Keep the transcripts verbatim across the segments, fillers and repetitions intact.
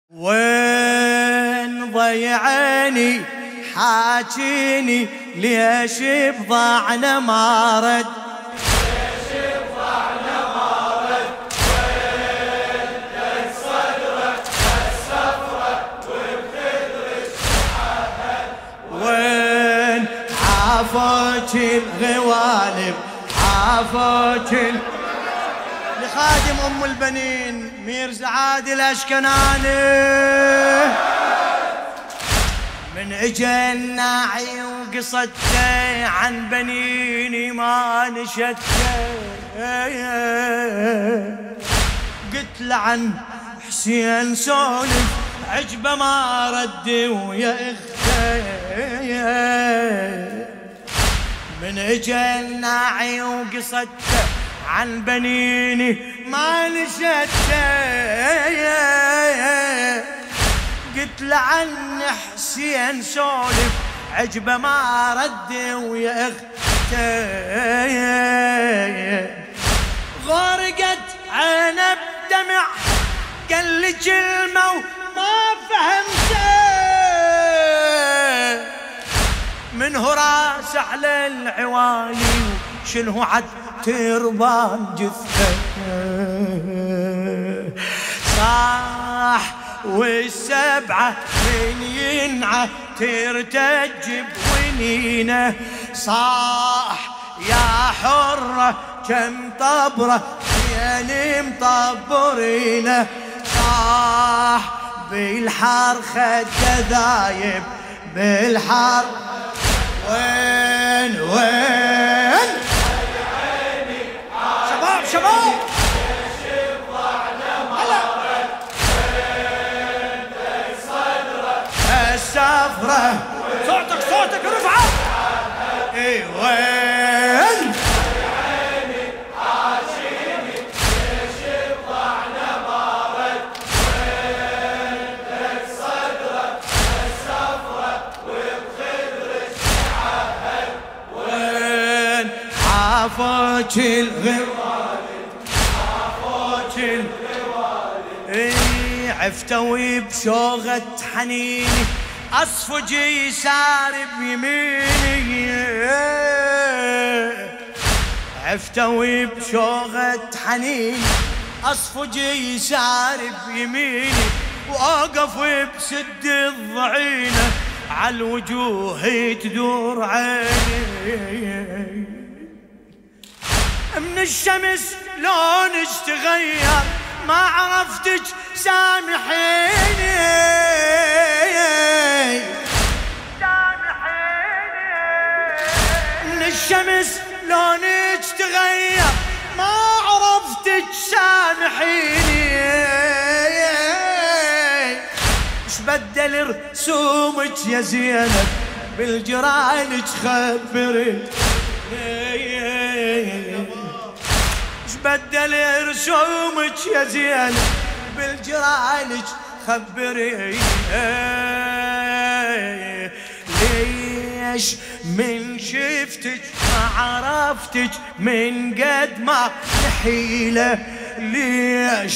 وين ضيعني حاجيني ليش بضعنا ما رد ليش بضعنا ما رد وين لك صدرك السفرة وبخدرك عهد وين عافوك الغوالب عافوك ال... لخادم ام البنين ميرزا عادل اشكناني من اجا الناعي وقصته عن بنيني ما نشته قلت له عن حسين سولف عجبه ما رد ويا اخته من اجا الناعي وقصته عن بنيني ما نشته قلت له عن حسين سولف عجبه ما رد ويا اخته غرقت عينه بدمع قال لي كلمه وما فهمته منه راس على العوالي شنو عد تربان جثه صاح والسبعة من ينعى ترتج بونينه صاح يا حرة كم طبرة زين مطبرينه صاح بالحار خد ذايب بالحار وين وين شباب شباب السفرة صوتك صوتك رفعه اي وين عيني عاشيني ليش بضعنا ما رد وين لك صدرك السفرة وبخدرك عهد وين عافوك الغوالي عافوك الغوالي اي عفتوي بشوغة حنيني أصفجي سار بيميني عفتوي بشوغة حنين أصفجي سار بيميني وأقف بسد الضعينة عالوجوه تدور عيني من الشمس لونك تغير ما عرفتك سامحيني من الشمس لونك تغير ما عرفتك سامحيني اش بدل رسومك يا زينب بالجرانك خبري اش بدل رسومك يا زينب بالجرانك خبري ليش من شفتك ما عرفتك من قد ما نحيله ليش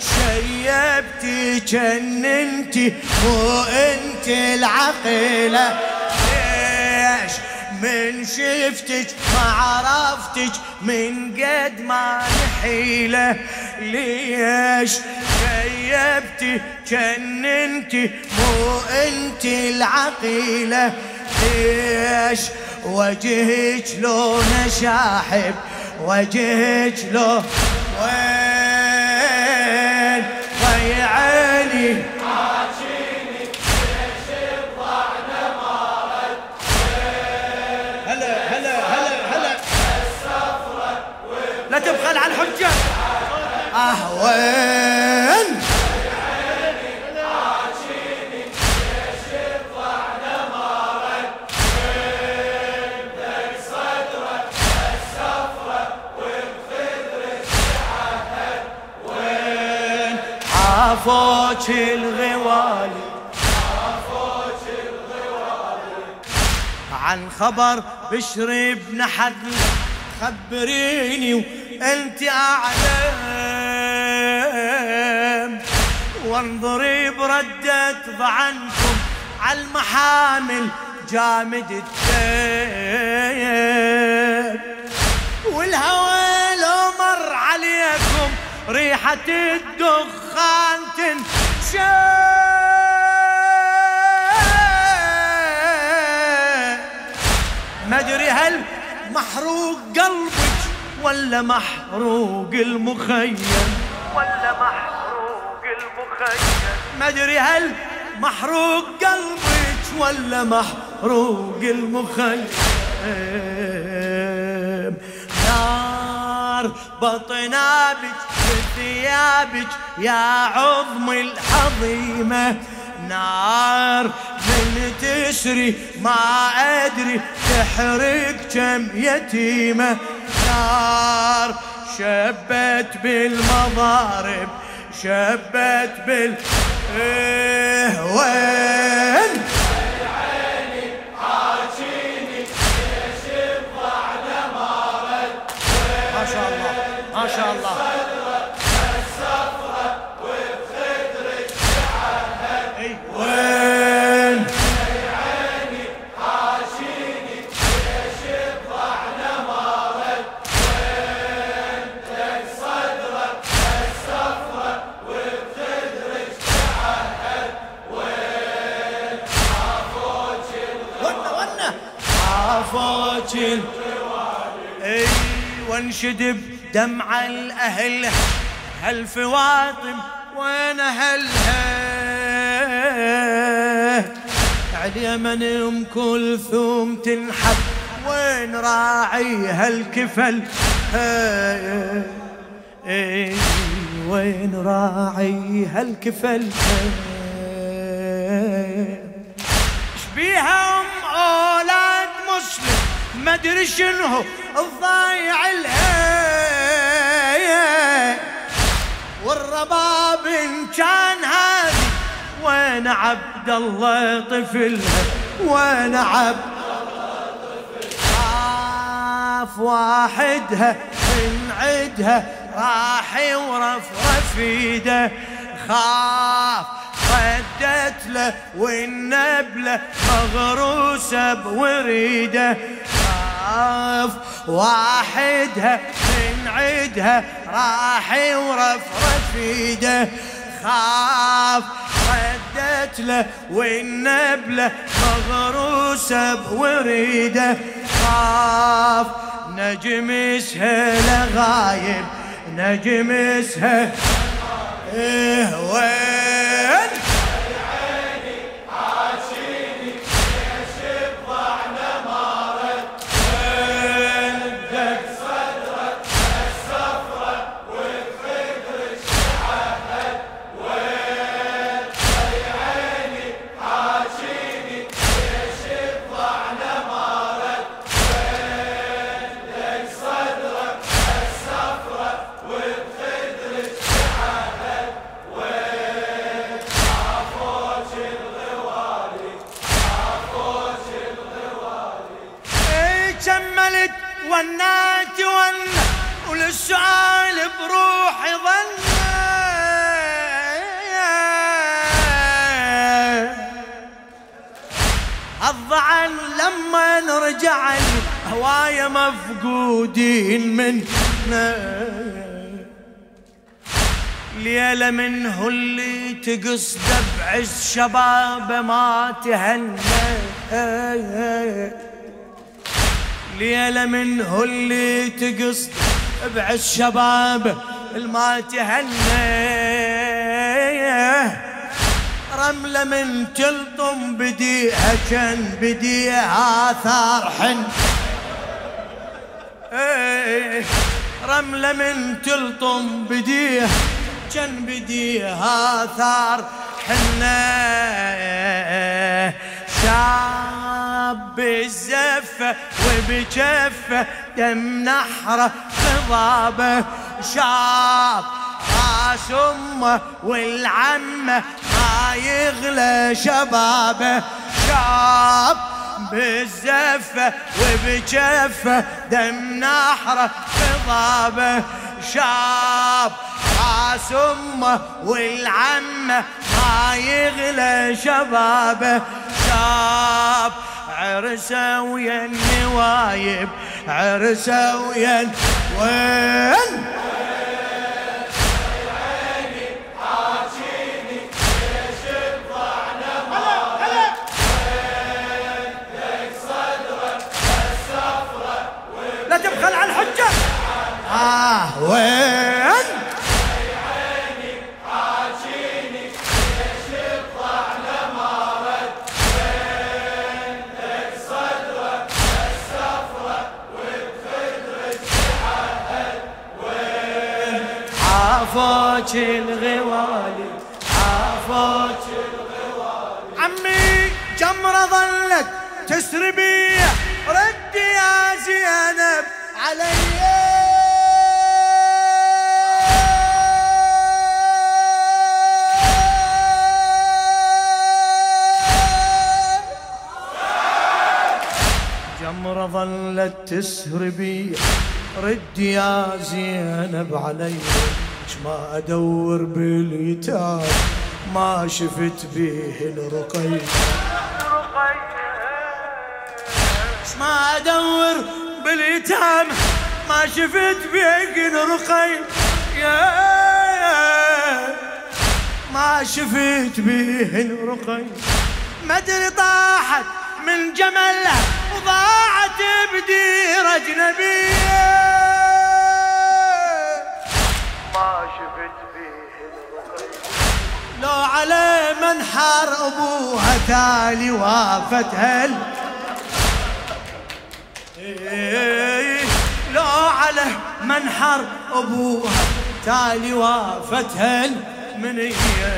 شيبتي جننتي مو انت العقيله ليش من شفتك ما عرفتك من قد ما نحيله ليش شيبتي جننتي مو انت العقيله ليش وجهك لونه شاحب وجهك لو وين ضيعيني عاشيني ليش بضعنا ما رد هلا هلا هلا هلا السفرة لا تبخل على الحجة اه وين عاشيني ليش بضعنا ما رد وين لك صدرك السفرة وبخدرك عهد وين عافوك الغوالي عافوك الغوالي عن خبر بشر بن حدل خبريني وانت اعلم وانضرب ردة ضعنكم عالمحامل جامد التيب، والهوى لو مر عليكم ريحة الدخان تنشف. ما ادري هل محروق قلبك ولا محروق المخيم، ولا محروق المخيم. ما ادري هل محروق قلبك ولا محروق المخيم. نار بطنابك بثيابك يا عظم العظيمة، نار من تسري ما أدري تحرق كم يتيمة، نار شبت بالمضارب شبت بال إيه وين عيني حاجيني ليش الضعن ما رد. ما شاء الله ما شاء الله. السفرة وبخدرك تعهد. وين عيني حاجيني ليش الضعن ما رد. وين لك صدرك السفرة وبخدرك تعهد. وين عافوك ونا ونا عافوك اي وانشدب دمع الاهل هالفواطم وين اهلها على من ام كلثوم تنحب وين راعي هالكفل اي وين راعي هالكفل شبيها ام اولاد مسلم ما ادري شنو الضايع لها والرباب ان كان هادي وين عبد الله طفلها وين عبد الله طفلها خاف واحدها من عدها راح ورفرف ايده خاف ردت له والنبلة مغروسة بوريده خاف واحدها من عدها راح ورفرف ايده خاف ردت له والنبلة مغروسة بوريده خاف نجم اسهل غايب نجم اسهل ايه وين عيني حاجيني ليش الضعن ما رد. وين لك صدرك السفرة وبخدرك تعهد. وين عيني حاجيني ليش الضعن ما رد. وين لك صدرك السفرة وبخدرك تعهد. وين عافوك الغوالي عافوك الغوالي. ايه كملت ونات ونا وللسؤال بروحي ظن الضعن لما نرجع هواية مفقودين منا ليلة منه اللي تقصد بعز شبابه ما تهنى ليلة منه اللي تقصد بعز شبابه ما تهنى رملة من تلطم بديها كان بديها آثار حن ايه رملة من تلطم بديها كان بديها آثار حنة شاب بالزفة وبجفة دم نحره خضابه شاب راس امه والعمه ما يغلى شبابه شاب بالزفة وبجفة دم نحره خضابه شاب راس امه والعمه ما يغلى شبابه، شاب عرسه ويا النوايب عرسه ويا وين لا تبخل على الحجة. آه وين عيني حاجيني ليش الطعنة ما رد، وين لك صدرك السفرة وبخدرك تحهد، وين عافوك الغوالي عافوك الغوالي. عمي جمرة ظلت تسري بي رد يا زينب علي. جمرة ظلت تسري بي رد يا زينب علي، ما ادور باليتام ما شفت بيه الرقية، ما ادور باليتام ما شفت بيه الرقية، ما شفت بيه الرقية. مدري طاحت من جملها وضاعت بدير اجنبيه، ما شفت بيه الرقية. لو على منحر ابوها تالي وافتها، لو على منحر ابوها تالي وافتها المنية،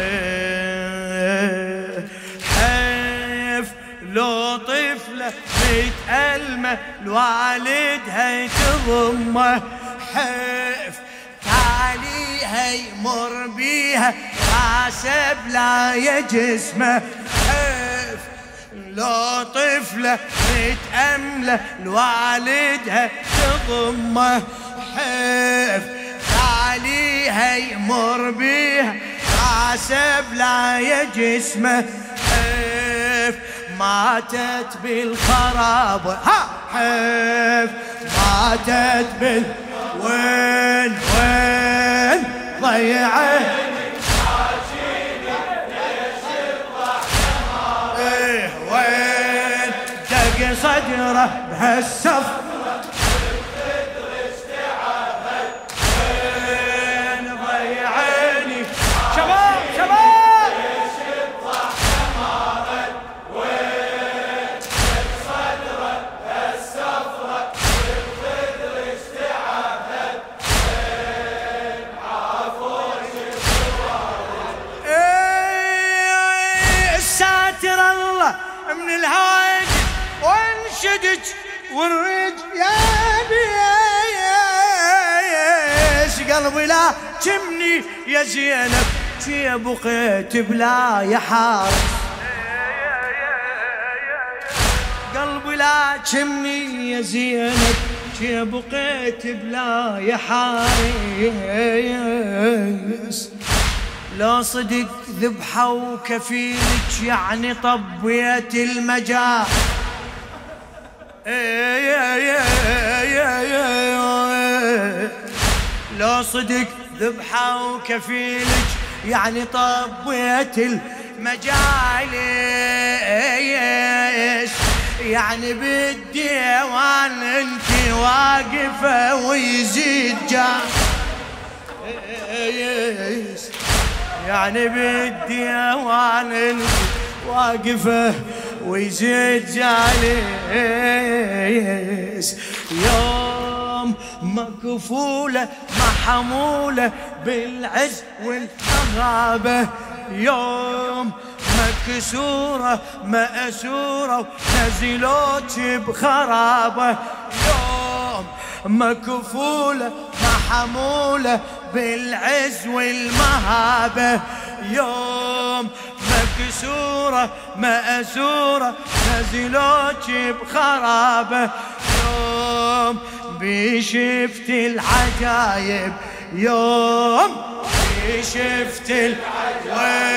حيف لو طفلة متألمة لوالدها تضمه، حيف تاليها يمر بيها حاسب لا يا جسمه، حيف لو طفلة متأملة لوالدها تضمه، حيف تاليها يمر بيها حاسب لا يا جسمه، حيف ماتت بالخراب، ها حيف ماتت بال وين وين ضيعت ايه وين دق صدره بهالسف وين ضيعيني شباب شباب من الهاج وانشدج والرج يا بيش قلبي لا تمني يا زينب في بقيت بلا يا حارس، قلبي لا تمني يا زينب في بقيت بلا يا حارس، لو صدق ذبحة وكفيلك يعني طبيت المجال، لو صدق ذبحة وكفيلك يعني طبيت المجال، يعني بالديوان انت واقفة ويزيد جال، يعني بالديوان انت واقفة ويزيد جالس، يوم مكفولة محمولة بالعز والمغابة، يوم مكسورة مأسورة نزلوك بخرابة، يوم مكفولة محمولة بالعز والمهابة، يوم مكسورة مأسورة نزلوك بخرابة، يوم بشفت العجايب، يوم شفت العجائب